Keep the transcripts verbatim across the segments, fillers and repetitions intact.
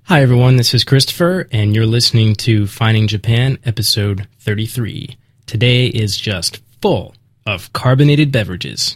Hi everyone, this is Christopher, and you're listening to Finding Japan, episode thirty-three. Today is just full of carbonated beverages.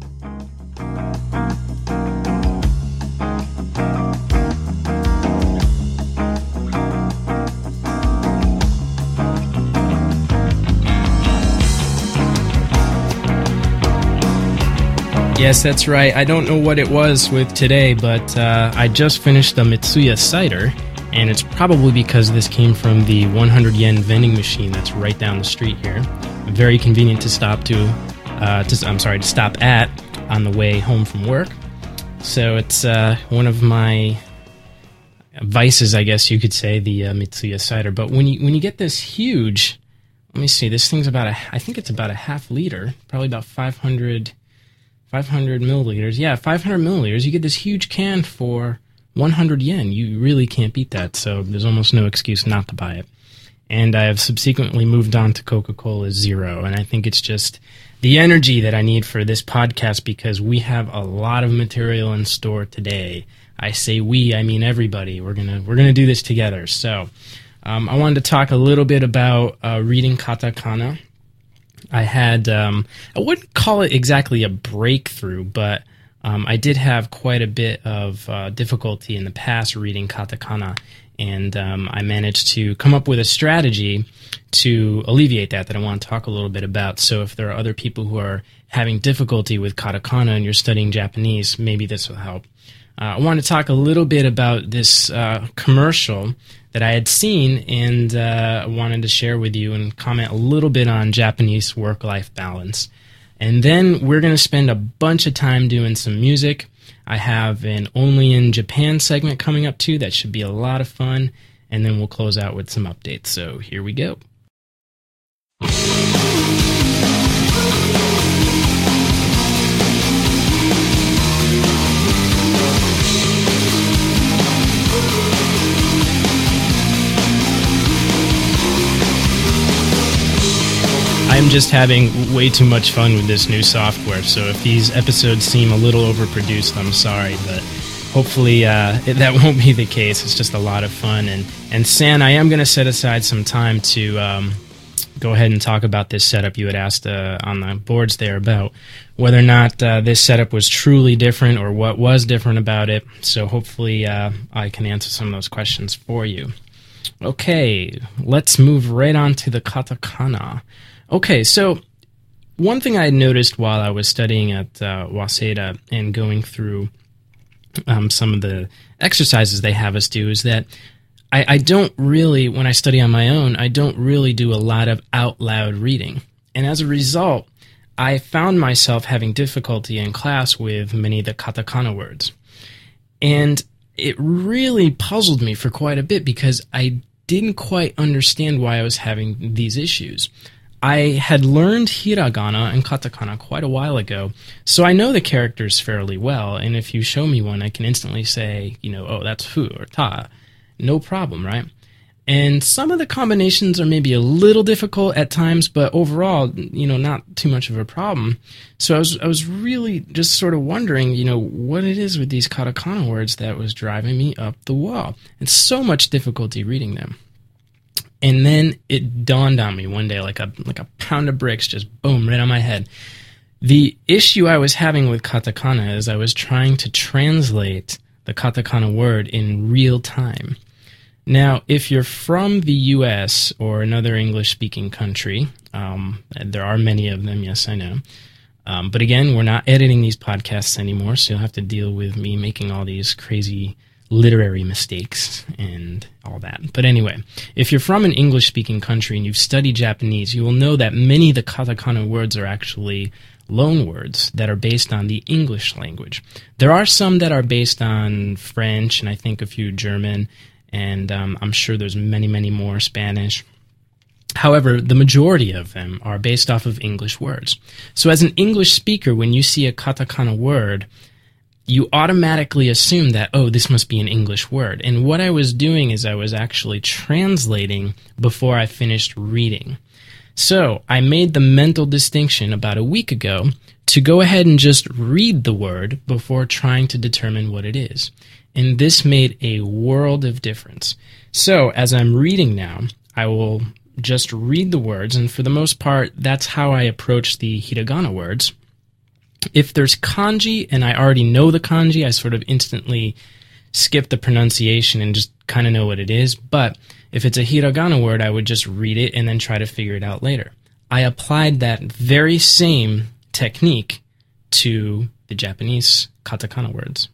Yes, that's right. I don't know what it was with today, but uh, I just finished the Mitsuya cider, and it's probably because this came from the one hundred yen vending machine that's right down the street here. Very convenient to stop to, uh, to I'm sorry, to stop at on the way home from work. So it's uh, one of my vices, I guess you could say, the uh, Mitsuya cider. But when you when you get this huge, let me see, this thing's about a, I think it's about a half liter, probably about five hundred. five hundred milliliters. Yeah, five hundred milliliters. You get this huge can for one hundred yen. You really can't beat that, so there's almost no excuse not to buy it. And I have subsequently moved on to Coca-Cola Zero, and I think it's just the energy that I need for this podcast because we have a lot of material in store today. I say we, I mean everybody. We're gonna we're gonna do this together. So um, I wanted to talk a little bit about uh, reading katakana. I had, um, I wouldn't call it exactly a breakthrough, but um, I did have quite a bit of uh, difficulty in the past reading katakana, and um, I managed to come up with a strategy to alleviate that that I want to talk a little bit about. So if there are other people who are having difficulty with katakana and you're studying Japanese, maybe this will help. Uh, I want to talk a little bit about this uh, commercial that I had seen and uh, wanted to share with you and comment a little bit on Japanese work-life balance. And then we're going to spend a bunch of time doing some music. I have an Only in Japan segment coming up too. That should be a lot of fun. And then we'll close out with some updates. So here we go. I'm just having way too much fun with this new software, so if these episodes seem a little overproduced, I'm sorry, but hopefully uh, it, that won't be the case. It's just a lot of fun, and, and San, I am going to set aside some time to um, go ahead and talk about this setup. You had asked uh, on the boards there about whether or not uh, this setup was truly different or what was different about it, so hopefully uh, I can answer some of those questions for you. Okay, let's move right on to the katakana. Okay, so one thing I had noticed while I was studying at uh, Waseda and going through um, some of the exercises they have us do is that I, I don't really, when I study on my own, I don't really do a lot of out loud reading. And as a result, I found myself having difficulty in class with many of the katakana words. And it really puzzled me for quite a bit because I didn't quite understand why I was having these issues. I had learned hiragana and katakana quite a while ago, so I know the characters fairly well, and if you show me one, I can instantly say, you know, oh, that's fu or ta. No problem, right? And some of the combinations are maybe a little difficult at times, but overall, you know, not too much of a problem. So I was I was really just sort of wondering, you know, what it is with these katakana words that was driving me up the wall. It's so much difficulty reading them. And then it dawned on me one day, like a like a pound of bricks, just boom, right on my head. The issue I was having with katakana is I was trying to translate the katakana word in real time. Now, if you're from the U S or another English-speaking country, um, there are many of them, yes, I know. Um, but again, we're not editing these podcasts anymore, so you'll have to deal with me making all these crazy literary mistakes and all that. But anyway, if you're from an English-speaking country and you've studied Japanese, you will know that many of the katakana words are actually loan words that are based on the English language. There are some that are based on French and I think a few German, and um, I'm sure there's many, many more Spanish. However, the majority of them are based off of English words. So as an English speaker, when you see a katakana word, you automatically assume that, oh, this must be an English word. And what I was doing is I was actually translating before I finished reading. So I made the mental distinction about a week ago to go ahead and just read the word before trying to determine what it is. and this made a world of difference. So, as I'm reading now, I will just read the words, and for the most part, that's how I approach the hiragana words. If there's kanji, and I already know the kanji, I sort of instantly skip the pronunciation and just kind of know what it is. But if it's a hiragana word, I would just read it and then try to figure it out later. I applied that very same technique to the Japanese katakana words.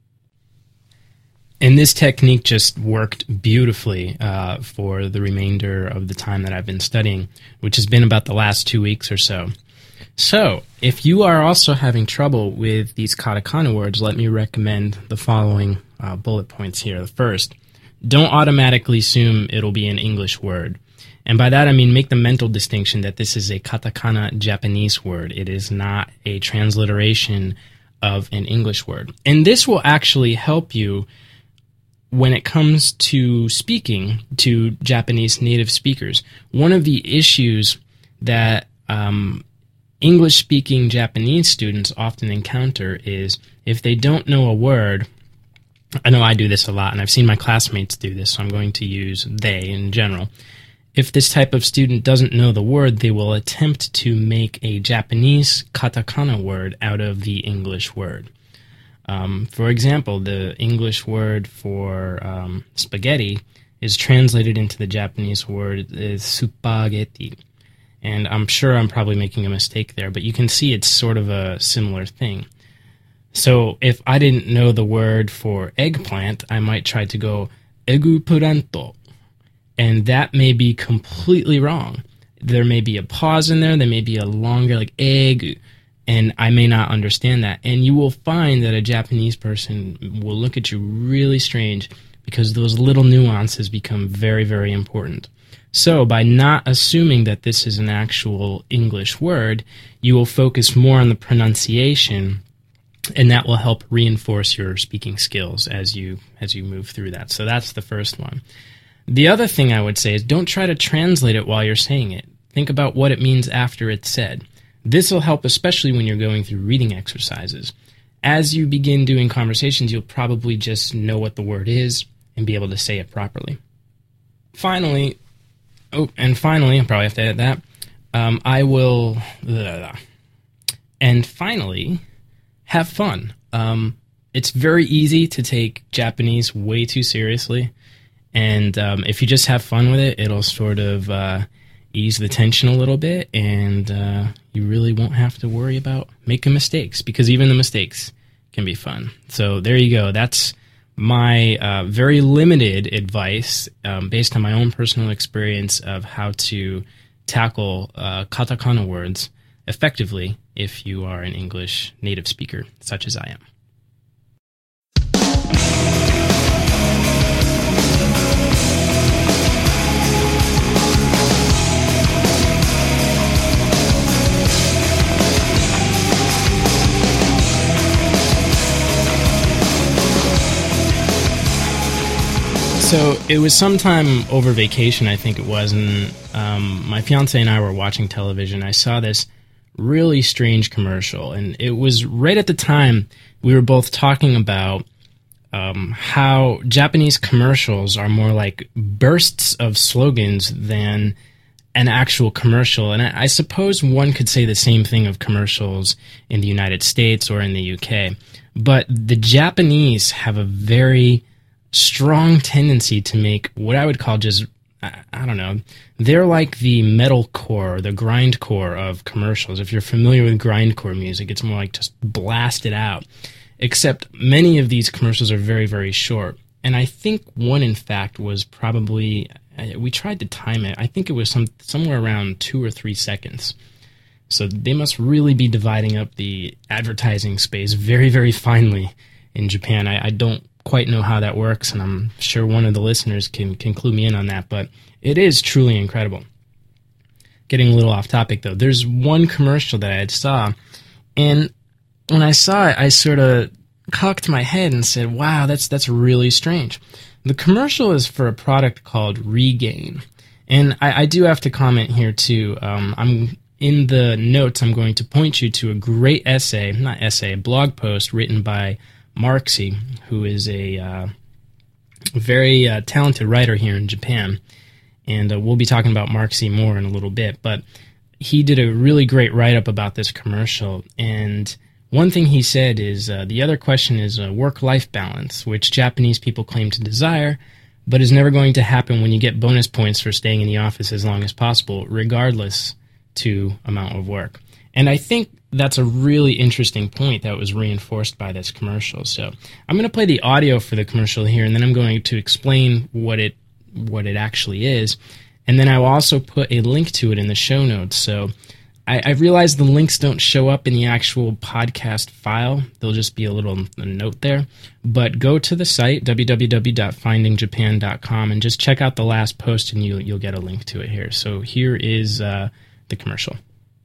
And this technique just worked beautifully uh, for the remainder of the time that I've been studying, which has been about the last two weeks or so. So, if you are also having trouble with these katakana words, let me recommend the following uh, bullet points here. The first, don't automatically assume it'll be an English word. And by that I mean make the mental distinction that this is a katakana Japanese word. It is not a transliteration of an English word. And this will actually help you when it comes to speaking to Japanese native speakers. One of the issues that um, English-speaking Japanese students often encounter is if they don't know a word. I know I do this a lot, and I've seen my classmates do this, so I'm going to use they in general. If this type of student doesn't know the word, they will attempt to make a Japanese katakana word out of the English word. Um, for example, the English word for um, spaghetti is translated into the Japanese word is spaghetti. And I'm sure I'm probably making a mistake there, but you can see it's sort of a similar thing. So if I didn't know the word for eggplant, I might try to go eggplanto. And that may be completely wrong. There may be a pause in there, there may be a longer, like egg, and I may not understand that. And you will find that a Japanese person will look at you really strange because those little nuances become very, very important. So by not assuming that this is an actual English word, you will focus more on the pronunciation, and that will help reinforce your speaking skills as you as you move through that. So that's the first one. The other thing I would say is don't try to translate it while you're saying it. Think about what it means after it's said. This will help especially when you're going through reading exercises. As you begin doing conversations, you'll probably just know what the word is and be able to say it properly. Finally, oh, and finally, I'll probably have to edit that. Um, I will, blah, blah, blah. And finally, have fun. Um, it's very easy to take Japanese way too seriously. And um, if you just have fun with it, it'll sort of uh, ease the tension a little bit, and uh, you really won't have to worry about making mistakes, because even the mistakes can be fun. So there you go. That's my uh, very limited advice um, based on my own personal experience of how to tackle uh, katakana words effectively if you are an English native speaker, such as I am. So it was sometime over vacation, I think it was, and um, my fiance and I were watching television. I saw this really strange commercial, and it was right at the time we were both talking about um, how Japanese commercials are more like bursts of slogans than an actual commercial. And I, I suppose one could say the same thing of commercials in the United States or in the U K. But the Japanese have a very strong tendency to make what I would call just, I, I don't know, they're like the metalcore, the grindcore of commercials. If you're familiar with grindcore music, it's more like just blast it out. Except many of these commercials are very, very short. And I think one, in fact, was probably, we tried to time it, I think it was some somewhere around two or three seconds. So they must really be dividing up the advertising space very, very finely in Japan. I, I don't quite know how that works, and I'm sure one of the listeners can, can clue me in on that, but it is truly incredible. Getting a little off topic, though, there's one commercial that I had saw, and when I saw it, I sort of cocked my head and said, wow, that's that's really strange. The commercial is for a product called Regain, and I, I do have to comment here, too. Um, I'm in the notes, I'm going to point you to a great essay, not essay, a blog post written by Marxy, who is a uh, very uh, talented writer here in Japan. And uh, we'll be talking about Marxy more in a little bit. But he did a really great write-up about this commercial. And one thing he said is, uh, the other question is uh, work-life balance, which Japanese people claim to desire, but is never going to happen when you get bonus points for staying in the office as long as possible, regardless to amount of work. And I think that's a really interesting point that was reinforced by this commercial. So I'm going to play the audio for the commercial here, and then I'm going to explain what it what it actually is. And then I will also put a link to it in the show notes. So I, I realize the links don't show up in the actual podcast file. There'll just be a little a note there. But go to the site, w w w dot finding japan dot com, and just check out the last post, and you, you'll get a link to it here. So here is uh, the commercial.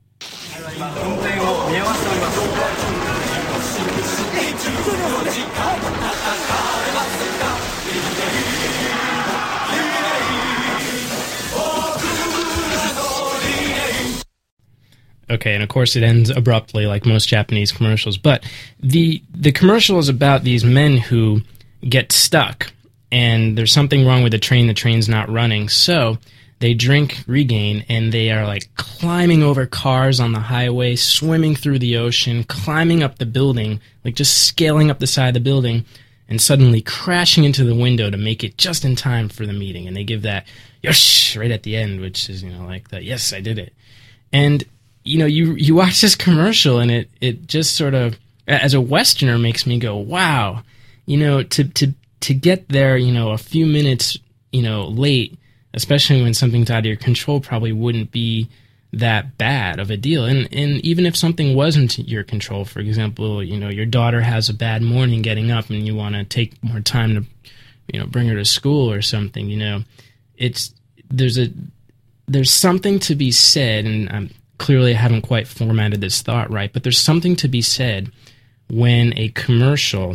Okay, and of course it ends abruptly like most Japanese commercials. But the the commercial is about these men who get stuck, and there's something wrong with the train. The train's not running, so they drink Regain, and they are like climbing over cars on the highway, swimming through the ocean, climbing up the building, like just scaling up the side of the building, and suddenly crashing into the window to make it just in time for the meeting. And they give that yosh right at the end, which is, you know, like that, yes, I did it. And you know, you you watch this commercial, and it, it just sort of, as a Westerner, makes me go, wow, you know, to to to get there, you know, a few minutes, you know, late, especially when something's out of your control, probably wouldn't be that bad of a deal. And and even if something wasn't your control, for example, you know, your daughter has a bad morning getting up, and you want to take more time to, you know, bring her to school or something, you know, it's there's a there's something to be said, and I'm clearly I haven't quite formatted this thought right, but there's something to be said when a commercial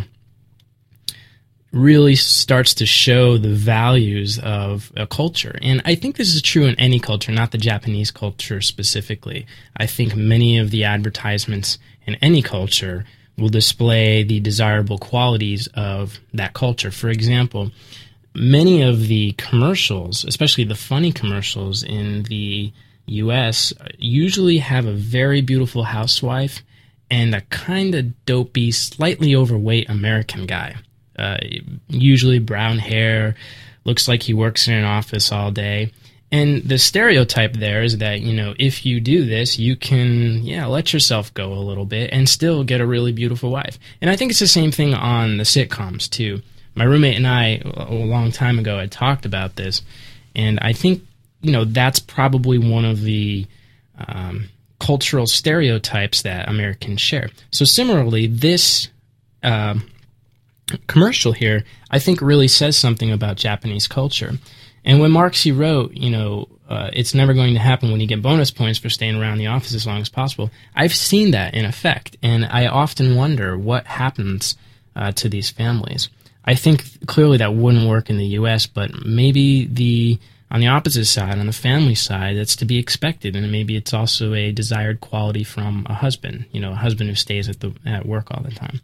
really starts to show the values of a culture. And I think this is true in any culture, not the Japanese culture specifically. I think many of the advertisements in any culture will display the desirable qualities of that culture. For example, many of the commercials, especially the funny commercials in the U S, usually have a very beautiful housewife and a kind of dopey, slightly overweight American guy. Uh, usually brown hair, looks like he works in an office all day. And the stereotype there is that, you know, if you do this, you can, yeah, let yourself go a little bit and still get a really beautiful wife. And I think it's the same thing on the sitcoms, too. My roommate and I, a long time ago, had talked about this, and I think, you know, that's probably one of the um, cultural stereotypes that Americans share. So similarly, this uh, commercial here, I think, really says something about Japanese culture. And when Marxy wrote, you know, uh, it's never going to happen when you get bonus points for staying around the office as long as possible, I've seen that in effect, and I often wonder what happens uh, to these families. I think clearly that wouldn't work in the U S, but maybe the on the opposite side, on the family side, that's to be expected, and maybe it's also a desired quality from a husband, you know, a husband who stays at the at work all the time.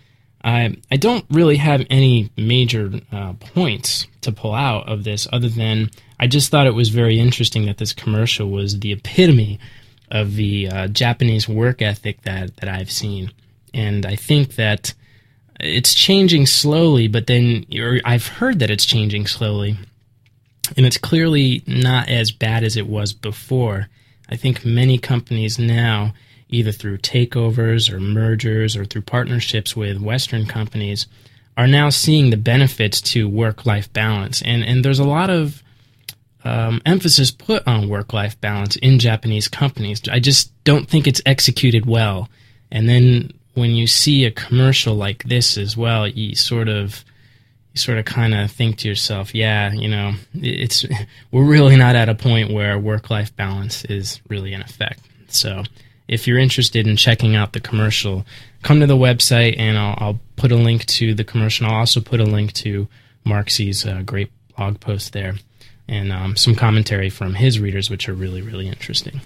I I don't really have any major uh, points to pull out of this, other than I just thought it was very interesting that this commercial was the epitome of the uh, Japanese work ethic that, that I've seen, and I think that it's changing slowly, but then or I've heard that it's changing slowly. And it's clearly not as bad as it was before. I think many companies now, either through takeovers or mergers or through partnerships with Western companies, are now seeing the benefits to work-life balance. And and there's a lot of um, emphasis put on work-life balance in Japanese companies. I just don't think it's executed well. And then when you see a commercial like this as well, you sort of... you sort of kind of think to yourself, yeah, you know, it's we're really not at a point where work-life balance is really in effect. So if you're interested in checking out the commercial, come to the website, and I'll, I'll put a link to the commercial. I'll also put a link to Marxy's uh, great blog post there, and um, some commentary from his readers, which are really, really interesting.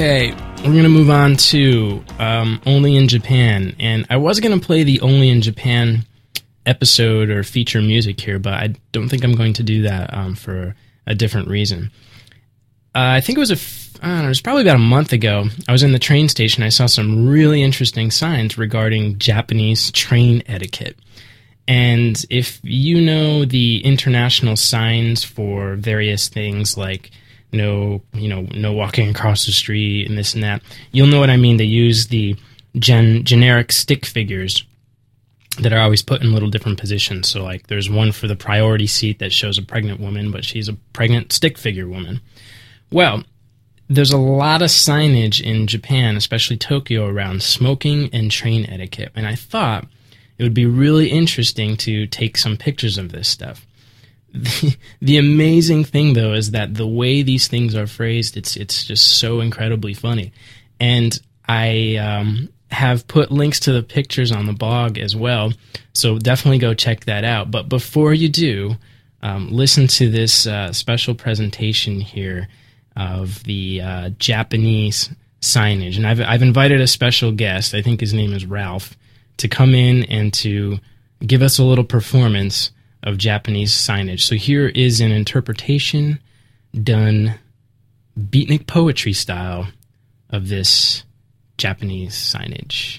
Okay, we're going to move on to um, Only in Japan. And I was going to play the Only in Japan episode or feature music here, but I don't think I'm going to do that um, for a different reason. Uh, I think it was a, f- I don't know, it was probably about a month ago. I was in the train station. I saw some really interesting signs regarding Japanese train etiquette. And if you know the international signs for various things like no, you know, no walking across the street and this and that, you'll know what I mean. They use the gen- generic stick figures that are always put in little different positions. So, like, there's one for the priority seat that shows a pregnant woman, but she's a pregnant stick figure woman. Well, there's a lot of signage in Japan, especially Tokyo, around smoking and train etiquette. And I thought it would be really interesting to take some pictures of this stuff. The, the amazing thing, though, is that the way these things are phrased, it's it's just so incredibly funny. And I um, have put links to the pictures on the blog as well, so definitely go check that out. But before you do, um, listen to this uh, special presentation here of the uh, Japanese signage. And I've, I've invited a special guest, I think his name is Ralph, to come in and to give us a little performance of Japanese signage. So here is an interpretation done beatnik poetry style of this Japanese signage.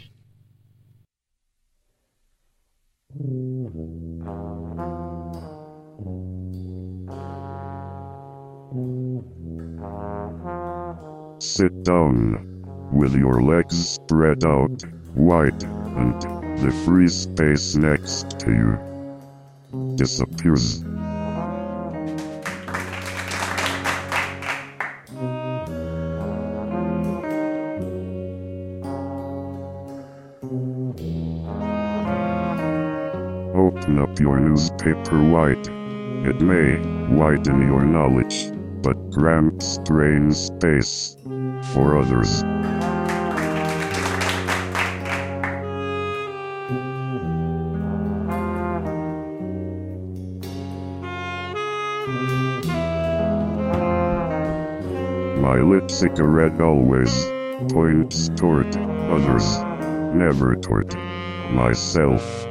Sit down, with your legs spread out wide, and the free space next to you disappears. Open up your newspaper wide. It may widen your knowledge, but cramps drain space for others. My lit cigarette always points toward others, never toward myself.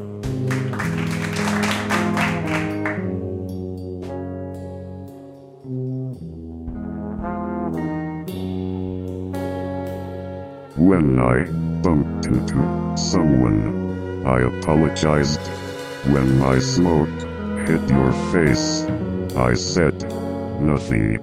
When I bumped into someone, I apologized. When my smoke hit your face, I said nothing.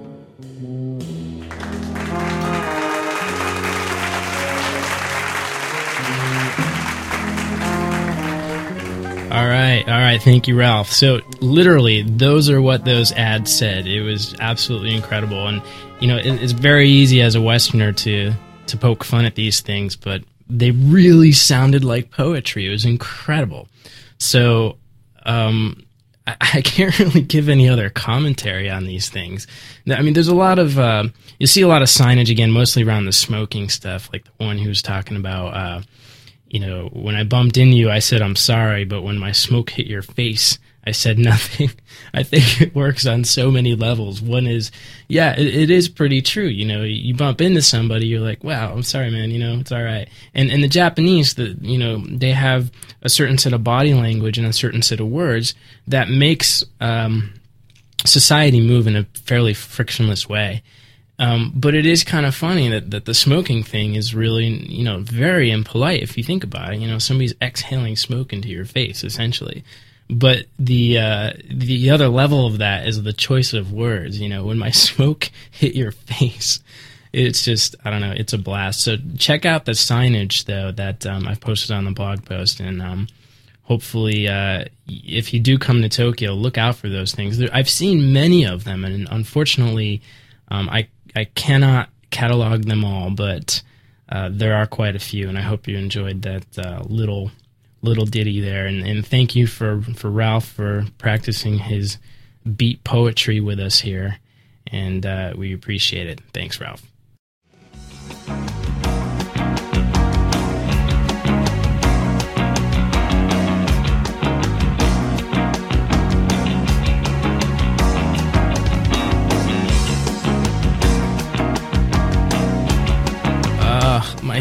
All right, all right, thank you, Ralph. So literally, those are what those ads said. It was absolutely incredible. And, you know, it, it's very easy as a Westerner to, to poke fun at these things, but they really sounded like poetry. It was incredible. So um, I, I can't really give any other commentary on these things. I mean, there's a lot of, uh, you see a lot of signage, again, mostly around the smoking stuff, like the one who was talking about, uh, you know, when I bumped into you, I said, I'm sorry, but when my smoke hit your face, I said nothing. I think it works on so many levels. One is, yeah, it, it is pretty true. You know, you bump into somebody, you're like, wow, I'm sorry, man, you know, it's all right. And and the Japanese, the you know, they have a certain set of body language and a certain set of words that makes um, society move in a fairly frictionless way. Um, but it is kind of funny that, that the smoking thing is really, you know, very impolite if you think about it. You know, somebody's exhaling smoke into your face, essentially. But the uh, the other level of that is the choice of words. You know, when my smoke hit your face, it's just, I don't know, it's a blast. So check out the signage, though, that um, I've posted on the blog post. And um, hopefully, uh, if you do come to Tokyo, look out for those things. There, I've seen many of them, and unfortunately, um, I I cannot catalog them all, but uh, there are quite a few, and I hope you enjoyed that uh, little little ditty there. And, and thank you for, for Ralph for practicing his beat poetry with us here, and uh, we appreciate it. Thanks, Ralph.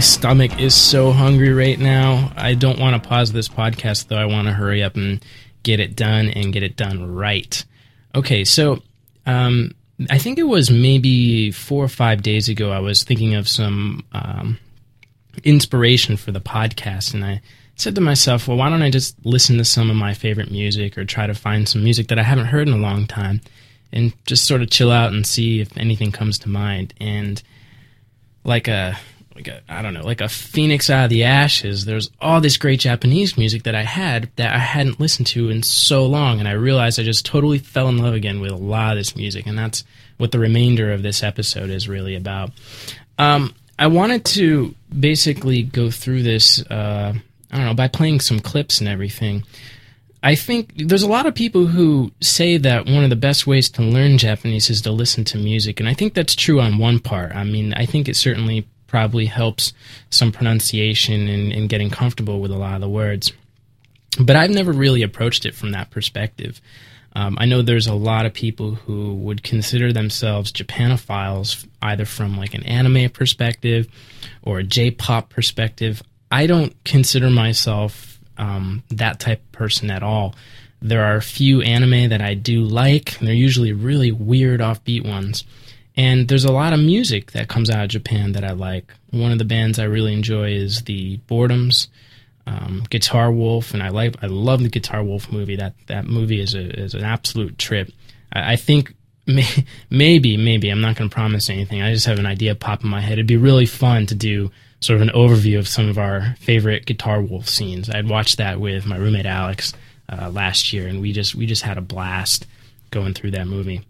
stomach is so hungry right now. I don't want to pause this podcast, though. I want to hurry up and get it done and get it done right. Okay, so um, I think it was maybe four or five days ago I was thinking of some um, inspiration for the podcast, and I said to myself, well, why don't I just listen to some of my favorite music or try to find some music that I haven't heard in a long time and just sort of chill out and see if anything comes to mind. And like a, like a, I don't know, like a phoenix out of the ashes, there's all this great Japanese music that I had that I hadn't listened to in so long, and I realized I just totally fell in love again with a lot of this music, and that's what the remainder of this episode is really about. Um, I wanted to basically go through this, uh, I don't know, by playing some clips and everything. I think there's a lot of people who say that one of the best ways to learn Japanese is to listen to music, and I think that's true on one part. I mean, I think it certainly probably helps some pronunciation and, and getting comfortable with a lot of the words. But I've never really approached it from that perspective. Um, I know there's a lot of people who would consider themselves Japanophiles, either from like an anime perspective or a J-pop perspective. I don't consider myself um, that type of person at all. There are a few anime that I do like, and they're usually really weird, offbeat ones. And there's a lot of music that comes out of Japan that I like. One of the bands I really enjoy is the Boredoms, um, Guitar Wolf, and I like I love the Guitar Wolf movie. That that movie is a is an absolute trip. I, I think may, maybe maybe I'm not going to promise anything. I just have an idea pop in my head. It'd be really fun to do sort of an overview of some of our favorite Guitar Wolf scenes. I'd watched that with my roommate Alex uh, last year, and we just we just had a blast going through that movie.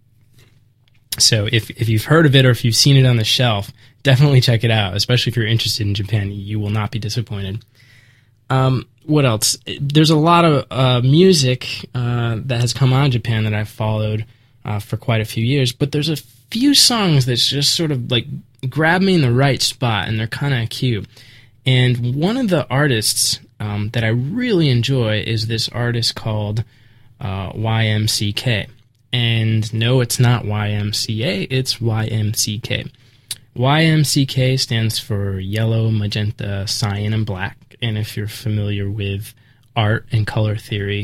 So if if you've heard of it or if you've seen it on the shelf, definitely check it out, especially if you're interested in Japan. You will not be disappointed. Um, what else? There's a lot of uh, music uh, that has come out of Japan that I've followed uh, for quite a few years, but there's a few songs that just sort of like grab me in the right spot, and they're kind of cute. And one of the artists um, that I really enjoy is this artist called uh, Y M C K. And no, it's not Y M C A, it's Y M C K. Y M C K stands for yellow, magenta, cyan, and black. And if you're familiar with art and color theory,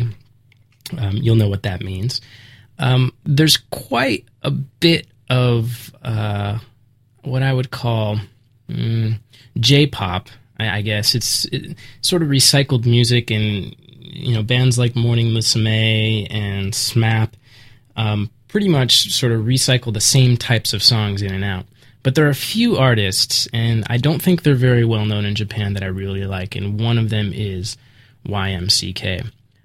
um, you'll know what that means. Um, there's quite a bit of uh, what I would call mm, J-pop, I, I guess. It's it, sort of recycled music, and you know, bands like Morning Musume and SMAP um, pretty much sort of recycle the same types of songs in and out. But there are a few artists, and I don't think they're very well known in Japan, that I really like, and one of them is Y M C K.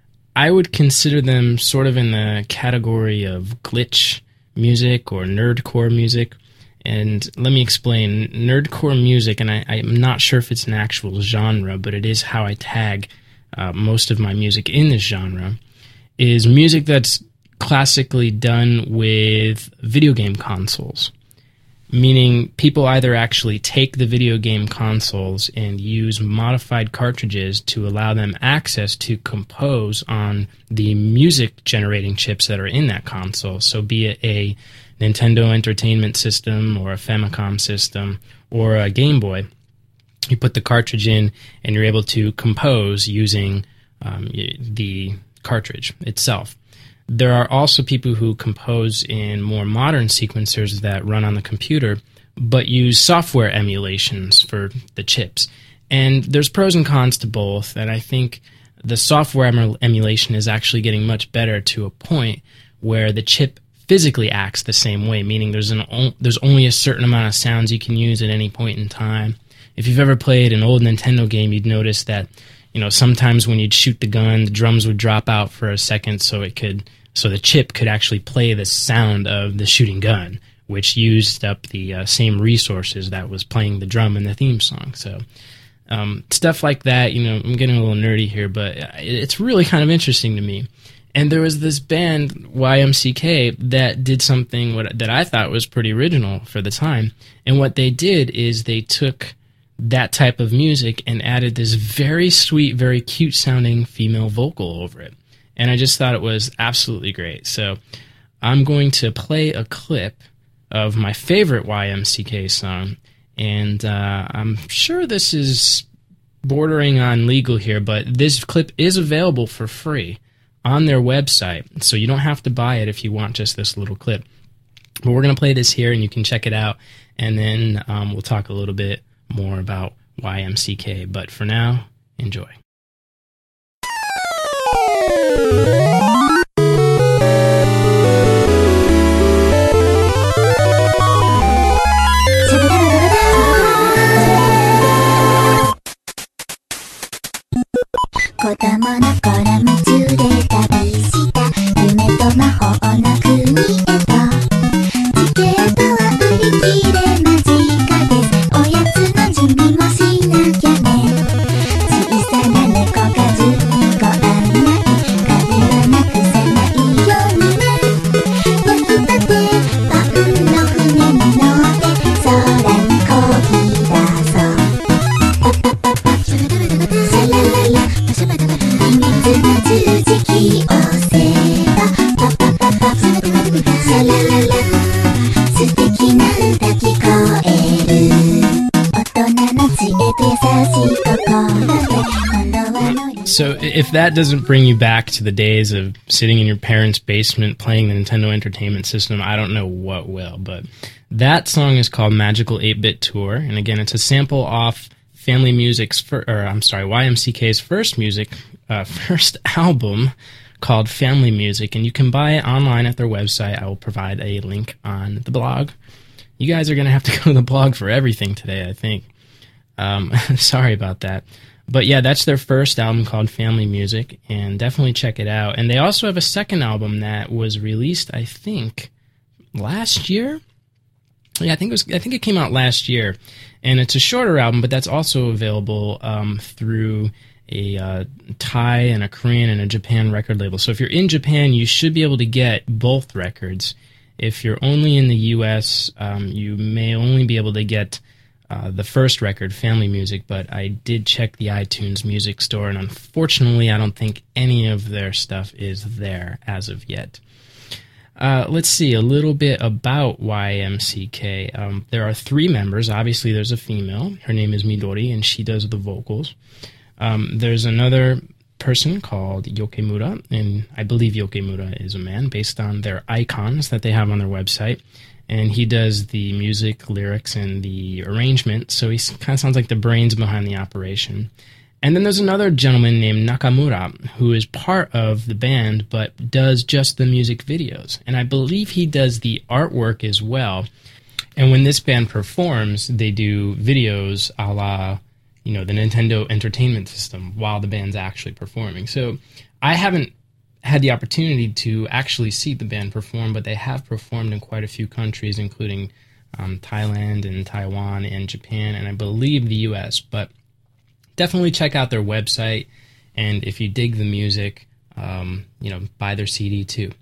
I would consider them sort of in the category of glitch music or nerdcore music. And let me explain. Nerdcore music, and I, I'm not sure if it's an actual genre, but it is how I tag uh, most of my music in this genre, is music that's classically done with video game consoles. Meaning people either actually take the video game consoles and use modified cartridges to allow them access to compose on the music generating chips that are in that console. So be it a Nintendo Entertainment System or a Famicom system or a Game Boy, you put the cartridge in and you're able to compose using um, the cartridge itself. There are also people who compose in more modern sequencers that run on the computer, but use software emulations for the chips. And there's pros and cons to both, and I think the software em- emulation is actually getting much better to a point where the chip physically acts the same way, meaning there's an o- there's only a certain amount of sounds you can use at any point in time. If you've ever played an old Nintendo game, you'd notice that, you know, sometimes when you'd shoot the gun, the drums would drop out for a second so it could So the chip could actually play the sound of the shooting gun, which used up the uh, same resources that was playing the drum in the theme song. So um, stuff like that, you know, I'm getting a little nerdy here, but it's really kind of interesting to me. And there was this band, Y M C K, that did something what, that I thought was pretty original for the time. And what they did is they took that type of music and added this very sweet, very cute-sounding female vocal over it. And I just thought it was absolutely great. So I'm going to play a clip of my favorite Y M C K song, And uh, I'm sure this is bordering on legal here, but this clip is available for free on their website, so you don't have to buy it if you want just this little clip. But we're going to play this here, and you can check it out, and then um, we'll talk a little bit more about Y M C K. But for now, enjoy. So if that doesn't bring you back to the days of sitting in your parents' basement playing the Nintendo Entertainment System, I don't know what will. But that song is called Magical eight-Bit Tour, and again, it's a sample off Family Music's, fir- or I'm sorry, Y M C K's first music, uh, first album called Family Music, and you can buy it online at their website. I will provide a link on the blog. You guys are going to have to go to the blog for everything today, I think. Um, sorry about that. But yeah, that's their first album called Family Music, and definitely check it out. And they also have a second album that was released, I think, last year. Yeah, I think it was. I think it came out last year, and it's a shorter album, but that's also available um, through a uh, Thai and a Korean and a Japan record label. So if you're in Japan, you should be able to get both records. If you're only in the U S, um, you may only be able to get Uh, the first record, Family Music, but I did check the iTunes Music Store, and unfortunately, I don't think any of their stuff is there as of yet. Uh, let's see a little bit about Y M C K. Um, there are three members. Obviously, there's a female. Her name is Midori, and she does the vocals. Um, there's another person called Yokemura, and I believe Yokemura is a man, based on their icons that they have on their website. And he does the music, lyrics, and the arrangement, so he kind of sounds like the brains behind the operation. And then there's another gentleman named Nakamura, who is part of the band, but does just the music videos. And I believe he does the artwork as well. And when this band performs, they do videos a la, you know, the Nintendo Entertainment System while the band's actually performing. So I haven't had the opportunity to actually see the band perform, but they have performed in quite a few countries, including um, Thailand and Taiwan and Japan, and I believe the U S. But definitely check out their website, and if you dig the music, um, you know, buy their C D too.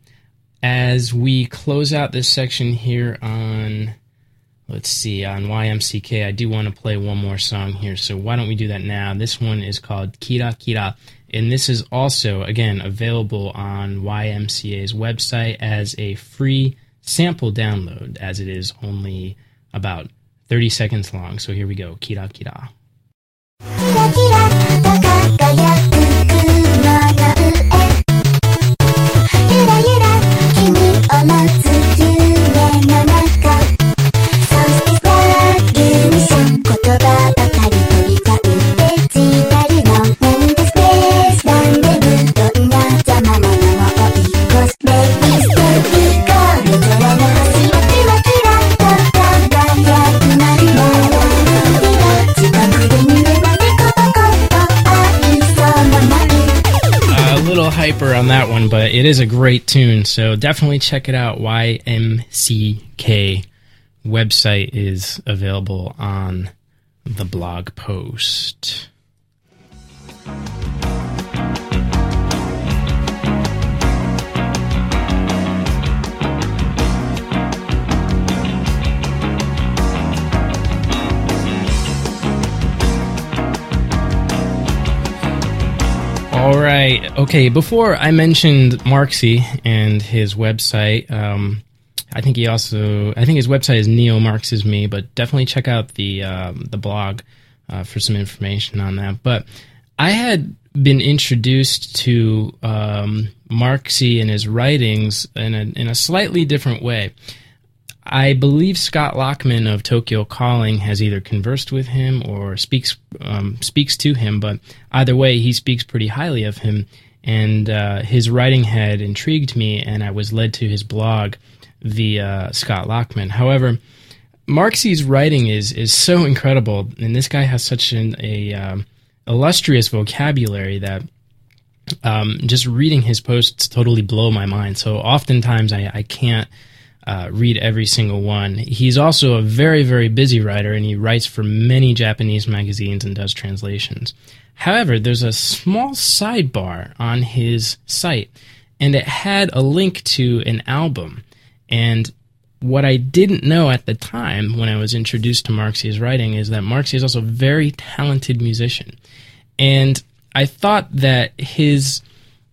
As we close out this section here on, let's see, on Y M C K, I do want to play one more song here, so why don't we do that now? This one is called Kira Kira. And this is also, again, available on Y M C A's website as a free sample download, as it is only about thirty seconds long. So here we go, Kira Kira. Hyper on that one, but it is a great tune, so definitely check it out. Y M C K website is available on the blog post. All right. Okay, before I mentioned Marksy and his website, um, I think he also, I think his website is neo-Marxisme, but definitely check out the um, the blog uh, for some information on that. But I had been introduced to um, Marxy and his writings in a, in a slightly different way. I believe Scott Lockman of Tokyo Calling has either conversed with him or speaks um, speaks to him, but either way, he speaks pretty highly of him, and uh, his writing had intrigued me, and I was led to his blog via Scott Lockman. However, Marxy's writing is is so incredible, and this guy has such an a um, illustrious vocabulary that um, just reading his posts totally blow my mind. So oftentimes I, I can't uh, read every single one. He's also a very, very busy writer, and he writes for many Japanese magazines and does translations. However, there's a small sidebar on his site, and it had a link to an album. And what I didn't know at the time when I was introduced to Marxy's writing is that Marxy is also a very talented musician. And I thought that his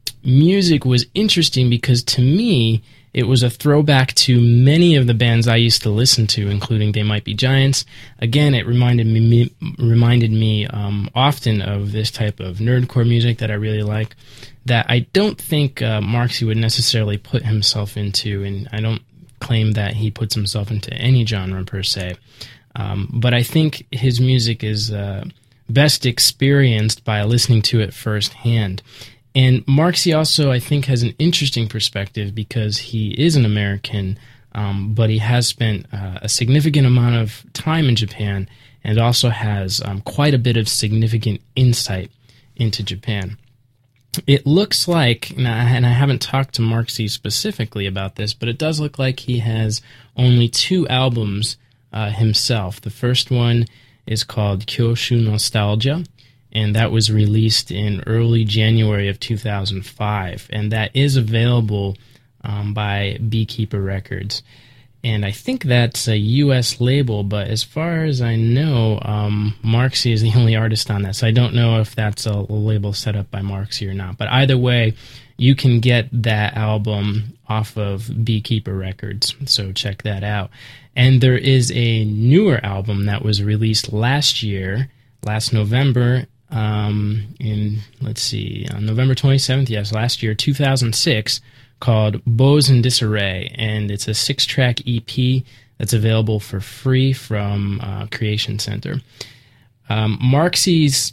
music was interesting because, to me, it was a throwback to many of the bands I used to listen to, including They Might Be Giants. Again, it reminded me, me reminded me um, often of this type of nerdcore music that I really like, that I don't think uh, Marxy would necessarily put himself into, and I don't claim that he puts himself into any genre per se. Um, but I think his music is uh, best experienced by listening to it firsthand. And Marxy also, I think, has an interesting perspective because he is an American, um, but he has spent uh, a significant amount of time in Japan and also has um, quite a bit of significant insight into Japan. It looks like, and I, and I haven't talked to Marxy specifically about this, but it does look like he has only two albums uh, himself. The first one is called Kyoshu Nostalgia, and that was released in early January of two thousand five, and that is available um, by Beekeeper Records. And I think that's a U S label, but as far as I know, um, Marxy is the only artist on that, so I don't know if that's a label set up by Marxy or not. But either way, you can get that album off of Beekeeper Records, so check that out. And there is a newer album that was released last year, last November, um, in, let's see, on November twenty-seventh, yes, last year, two thousand six, called Bows in Disarray, and it's a six-track E P that's available for free from uh, Creation Center. Um, Marxy's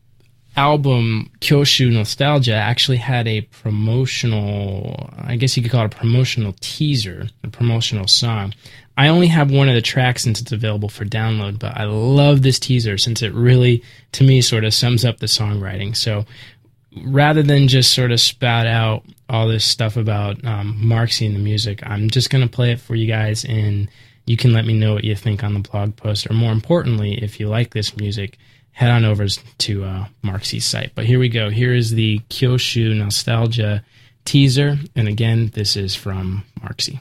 album Kyoshu Nostalgia actually had a promotional, I guess you could call it a promotional teaser, a promotional song. I only have one of the tracks since it's available for download, but I love this teaser since it really, to me, sort of sums up the songwriting. So rather than just sort of spout out all this stuff about um, Marxy and the music, I'm just going to play it for you guys, and you can let me know what you think on the blog post, or more importantly, if you like this music, head on over to uh, Marxy's site. But here we go. Here is the Kyoshu Nostalgia teaser, and again, this is from Marxy.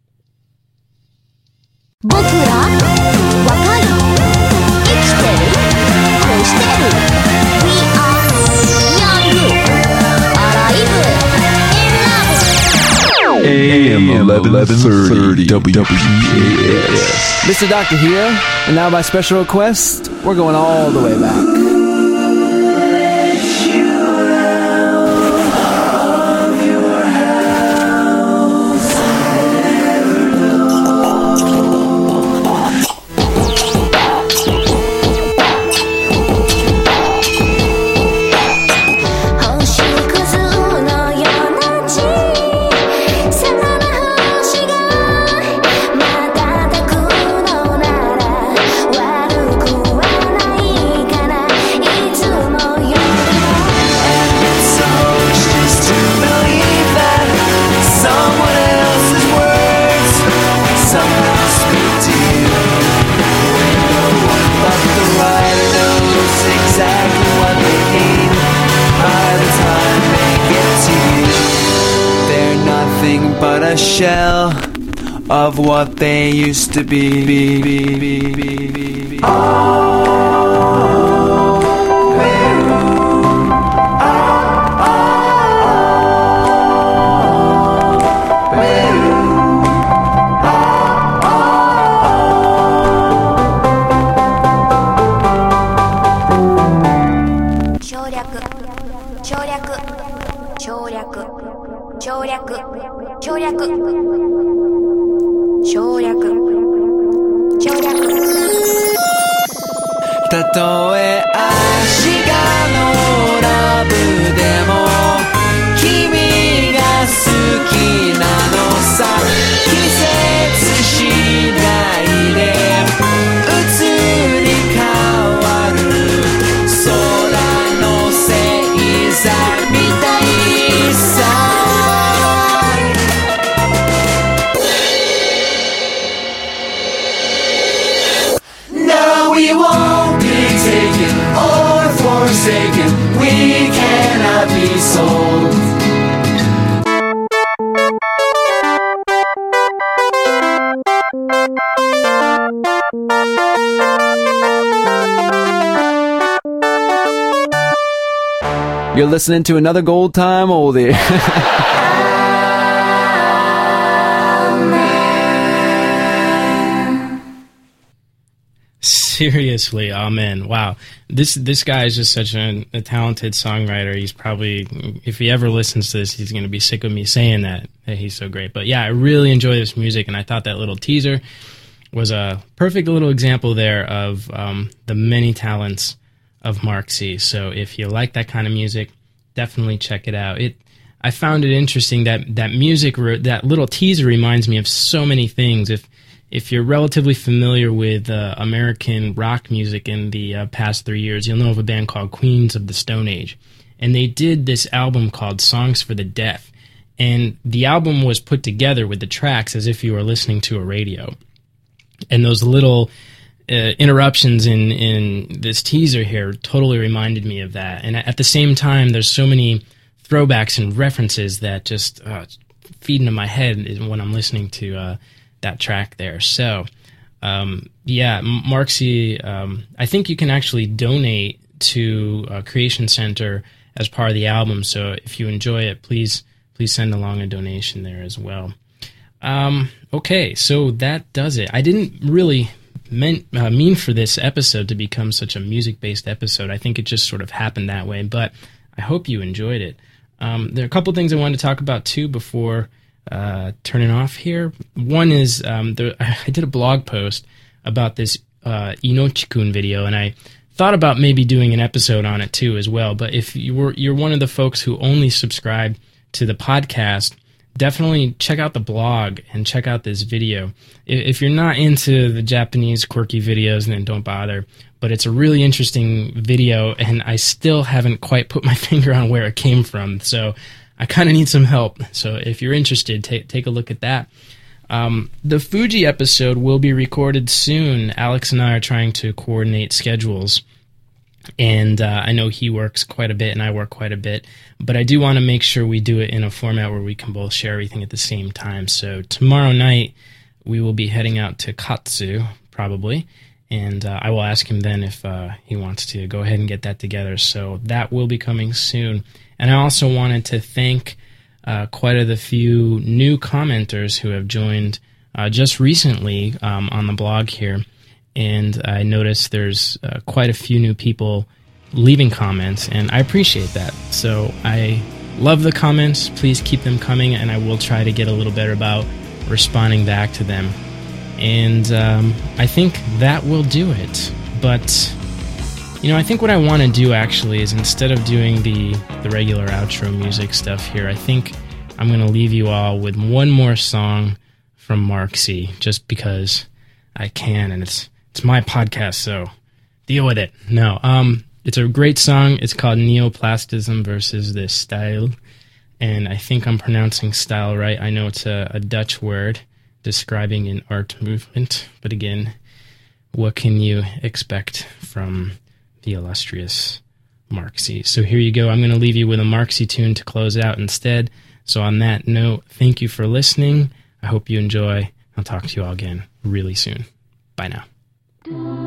僕ら若い生きてる恋してる We are young alive in love A M eleven thirty W P A S. Mister Doctor here, and now by special request, we're going all the way back. But a shell of what they used to be. be, be, be, be, be. Oh, 省略省略省略省略省略たとえ足がのラブでも君が好きなのさ季節次第で移り変わる空の星座みたいさ No, we won't be taken or forsaken. We cannot be sold. You're listening to another Gold Time Oldie. Seriously, amen. Wow. This this guy is just such a, a talented songwriter. He's probably, if he ever listens to this, he's going to be sick of me saying that, that he's so great. But yeah, I really enjoy this music, and I thought that little teaser was a perfect little example there of um, the many talents of Mark C. So if you like that kind of music, definitely check it out. It I found it interesting that that music, that little teaser reminds me of so many things. If If you're relatively familiar with uh, American rock music in the uh, past three years, you'll know of a band called Queens of the Stone Age. And they did this album called Songs for the Deaf. And the album was put together with the tracks as if you were listening to a radio. And those little uh, interruptions in, in this teaser here totally reminded me of that. And at the same time, there's so many throwbacks and references that just uh, feed into my head when I'm listening to uh that track there. So, um, yeah, Mark C, um, I think you can actually donate to uh, Creation Center as part of the album. So if you enjoy it, please, please send along a donation there as well. Um, okay, so that does it. I didn't really meant, uh, mean for this episode to become such a music-based episode. I think it just sort of happened that way, but I hope you enjoyed it. Um, there are a couple things I wanted to talk about, too, before Uh, turning off here. One is um, there, I did a blog post about this uh, Inochi-kun video, and I thought about maybe doing an episode on it too as well. But if you were, you're one of the folks who only subscribe to the podcast, definitely check out the blog and check out this video. If, if you're not into the Japanese quirky videos, then don't bother. But it's a really interesting video, and I still haven't quite put my finger on where it came from. So I kind of need some help, so if you're interested, take take a look at that. Um, the Fuji episode will be recorded soon. Alex and I are trying to coordinate schedules, and uh, I know he works quite a bit and I work quite a bit, but I do want to make sure we do it in a format where we can both share everything at the same time. So tomorrow night, we will be heading out to Katsu, probably, and uh, I will ask him then if uh, he wants to go ahead and get that together. So that will be coming soon. And I also wanted to thank uh, quite a few new commenters who have joined uh, just recently um, on the blog here. And I noticed there's uh, quite a few new people leaving comments, and I appreciate that. So I love the comments. Please keep them coming, and I will try to get a little better about responding back to them. And um, I think that will do it. But you know, I think what I want to do actually is, instead of doing the, the regular outro music stuff here, I think I'm going to leave you all with one more song from Mark C, just because I can, and it's it's my podcast, so deal with it. No, um, it's a great song. It's called Neoplastism versus This Style, and I think I'm pronouncing style right. I know it's a, a Dutch word describing an art movement, but again, what can you expect from the illustrious Mark C? So here you go. I'm going to leave you with a Mark C tune to close out instead. So on that note, thank you for listening. I hope you enjoy. I'll talk to you all again really soon. Bye now.